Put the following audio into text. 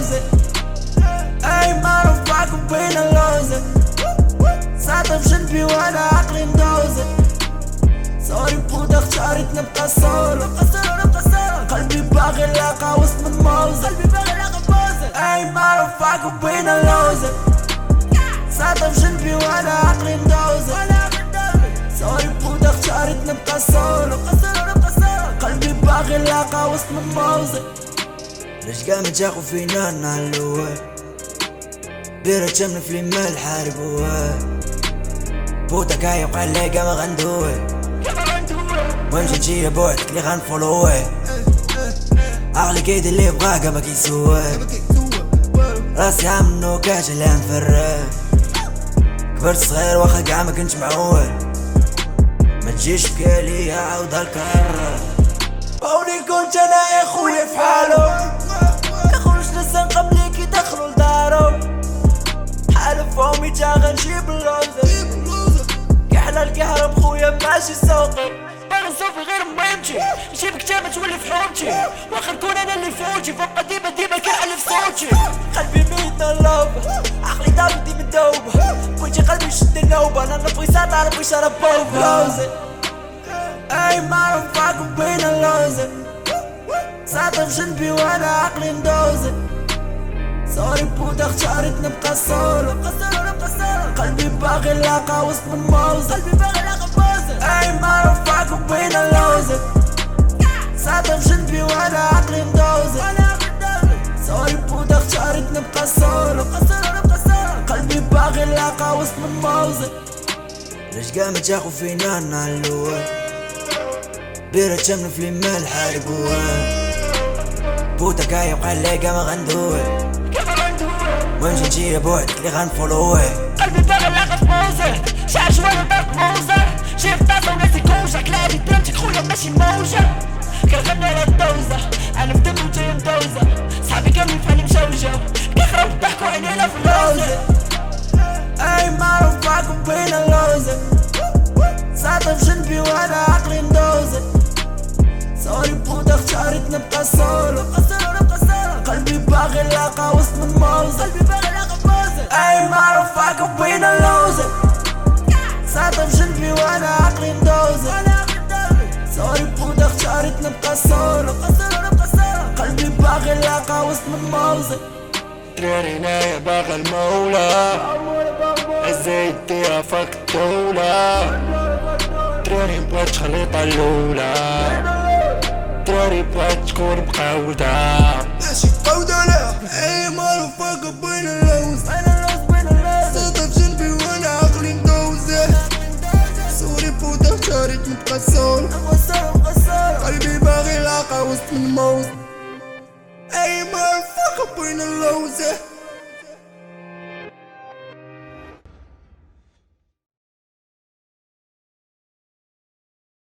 اللوزة اي معروف معكم بين اللوزة ساعتها في جنبي وانا عقلي مدوزة سوري بودا اختارت نبقى سولو قلبي باغي لاقى وسط من موزة اي معروف معكم بين اللوزة ساعتها في جنبي وانا عقلي مدوزة سوري بودا اختارت نبقى سولو قلبي باغي لاقى وسط من موزة ليش قامت جاكو فينا نعلوه بيرة شمل في المال حاربوه بوتا كاي وقع لي قام غندوه وامشي نجي بوعدك اللي غنفولوه عقلي كيد اللي بغاه قام كيسوه راسي عامل نوكاش اللي مفراه كبرت صغير واخا كاع ما كنتش معول ما تجيش بكالي عاود هالكرة بوني كنت انا يا خويا في حالو كخرج لسان قبلي كي دخلوا لدارو حالف فومي جا غنجيب اللوزة كحلى الكهرب خويا ماشي سوقي باغي نصوفي غير ما يمشي نجيب كتابة تولي في حومتي واخا نكون انا اللي فوتي فوق ديما كنحلف صوتي قلبي ميت اللوبة عقلي داوب ديما مدوبة كنتي قلبي شد النوبة انا نبغي ساطع نبغي شرب بوبة لوزة اي معروف معكم بين اللوزة ساعتها في جنبي وانا عقلي مدوزة سوري بودا اختارت نبقى سولو قلبي باغي لاقى وسط من موزة اي معروف معكم بين اللوزة ساعتها في جنبي وانا عقلي مدوزة سوري بودا اختارت نبقى سولو قلبي باغي لاقى وسط من موزة ليش قامت جاكو فينا نعلوه بيرة شمل في المال حاربوه بوتا كاي وقع لي قام غندوه وامشي نجي بوعدك اللي غنفولوه قلبي باغي لاقى في موزة شعر شوية ضرب موزة شايف طاسة وناسي كوشة كلابي درمتك خويا ماشي موجة كنغني على الدوزة انا في دمي وجاية مدوزة صحابي كاملين بحالي مشوجة كيخربوا الضحك وعينينا في اللوزة اي معروف معكم بين اللوزة ساعتها في جنبي وانا عقلي مدوزة سوري بودا اختارت نبقى سولو قلبي باغي لاقى وسط من موزة اي معروف معكم بين اللوزة ساعتها في جنبي وانا عقلي مدوزة سوري بودا اختارت نبقى سولو قلبي باغي لاقى وسط من موزة دراري هنايا باغا المولى عزيتي رافاك الدولة دراري مبغاتش خليطة اللولى دراري بغات تكون بقاودة ماشي بقاودة لا اي معروف معكم بين اللوز ساطة في جنبي وانا عقلي مدوزة سوري بودا اختارت نبقى سولو قلبي باغي لاقى وسط من موز اي معروف معكم بين اللوزة